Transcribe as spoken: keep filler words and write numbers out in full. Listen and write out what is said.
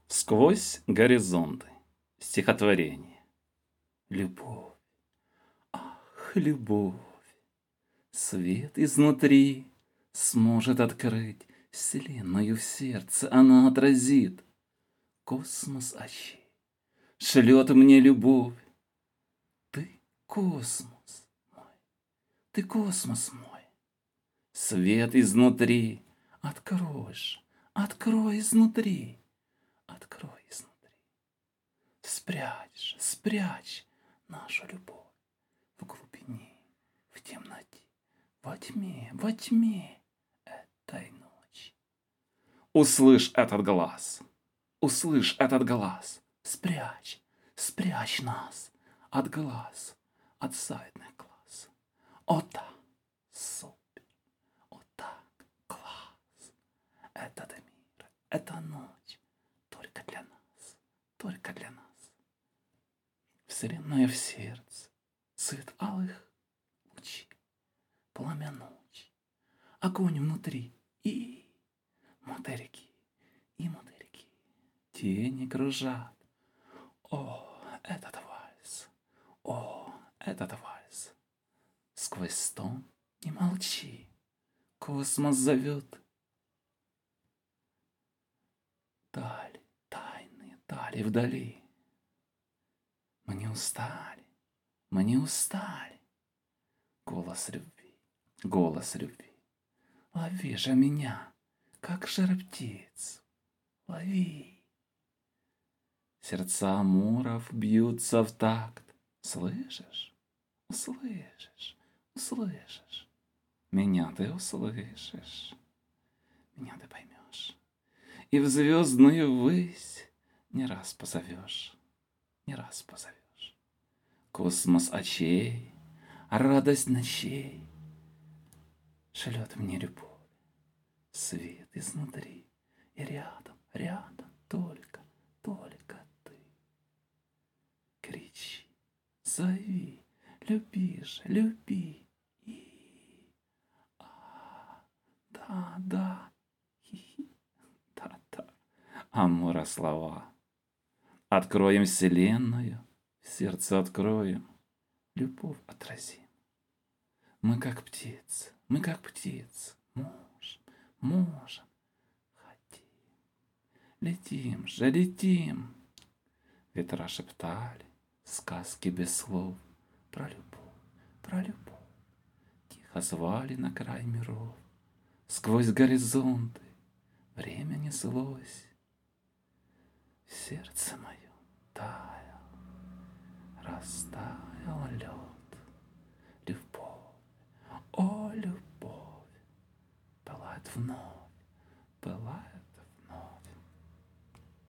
Сквозь горизонты. Стихотворение. Любовь, ах, любовь, свет изнутри сможет открыть вселенную в сердце, она отразит. Космос очей шлет мне любовь. Ты космос мой, ты космос мой. Свет изнутри откроешь, открой изнутри, открой изнутри. Спрячь, спрячь нашу любовь в глубине, в темноте, во тьме, во тьме этой ночи. Услышь этот глаз, услышь этот глаз. Спрячь, спрячь нас от глаз, от завидных глаз. О да, супер, о так, класс. Этот мир, эта ночь только для нас, только для нас. Вселенная в сердце, цвет алых лучей, пламя ночи, огонь внутри и мотыльки, и мотыльки, тени кружат. О, этот вальс, о, этот вальс. Сквозь стон не молчи, космос зовет. Дали, тайные дали вдали. Мы не устали, мы не устали. Голос любви, голос любви. Лови же меня, как жар птиц, лови. Сердца амуров бьются в такт. Слышишь, услышишь, услышишь. Меня ты услышишь, меня ты поймешь. И в звездную высь не раз позовешь. Не раз позовешь. Космос очей, радость ночей шлет мне любовь, свет изнутри. И рядом, рядом только, только ты. Кричи, зови, люби же, люби. И а, да, да, хи-хи, да, да. Амура слова. Откроем вселенную, сердце откроем, любовь отразим. Мы как птицы, мы как птицы, можем, можем, хотим. Летим же, летим. Ветра шептали сказки без слов про любовь, про любовь. Тихо звали на край миров, сквозь горизонты время неслось. В сердце моем таял, растаял лед. Любовь, о, любовь, пылает вновь, пылает